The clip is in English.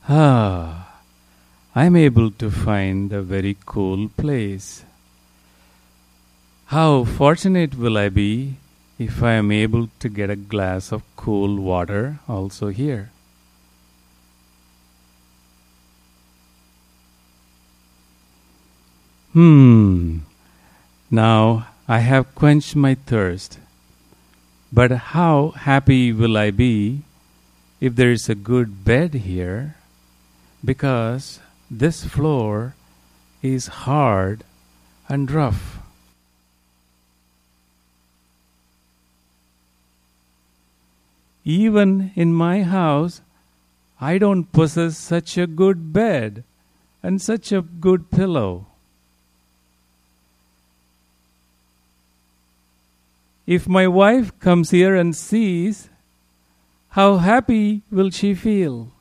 Ah, I'm able to find a very cool place. How fortunate will I be if I am able to get a glass of cool water also here. Now I have quenched my thirst. But how happy will I be if there is a good bed here, because this floor is hard and rough. Even in my house, I don't possess such a good bed and such a good pillow. If my wife comes here and sees, how happy will she feel?